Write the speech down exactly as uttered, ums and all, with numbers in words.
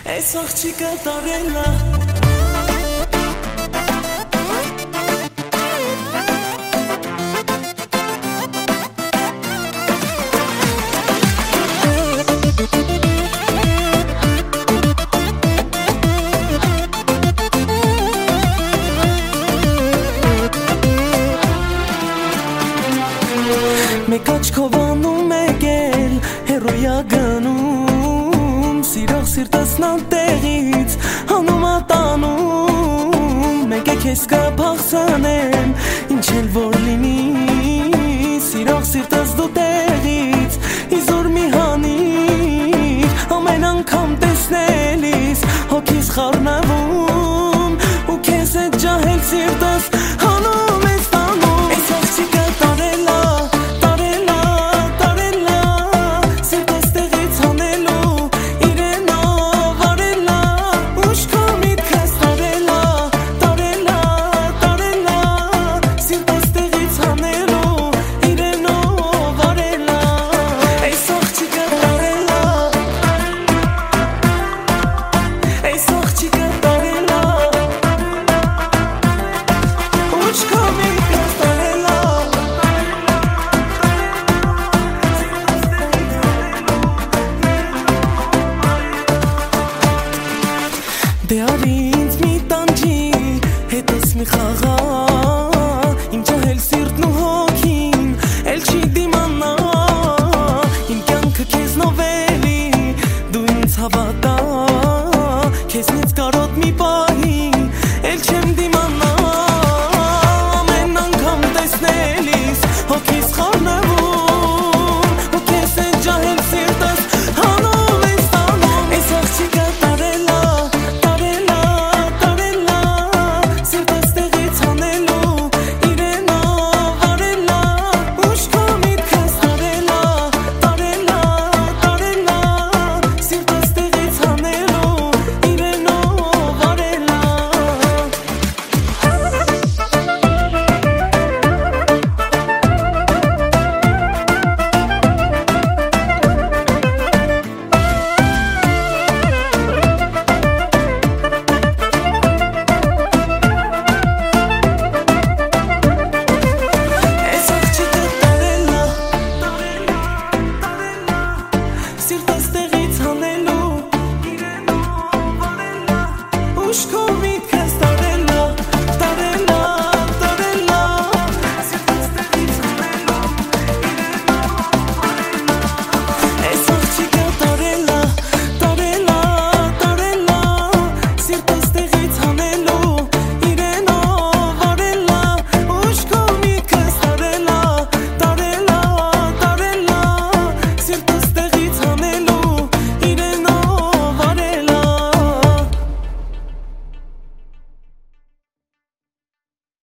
Այս աղջիկը տարել է Մեկ աչքով անում եք էլ հերոյա գնում Սիրող սիրտս նան տեղից հանում ատանում Մեկ է քեզ կփախցնեմ ինչ էլ որ լինի Սիրող սիրտս դու տեղից իզուր մի հանիր Ամեն անգամ տեսնելիս հոգիս խառնվում Ու քեզ հետ ջահել սիրտս հանում ես տանում Այս աղջիկը տարել է Դե արի ինձ մի տանջի, հետս մի խաղա Իմ ջահել սիրտն ու հոգին, էլ չի դիմանա Իմ կյանքը քեզնով էլի, դու ինձ հավատա Քեզնից կարոտ մի պահի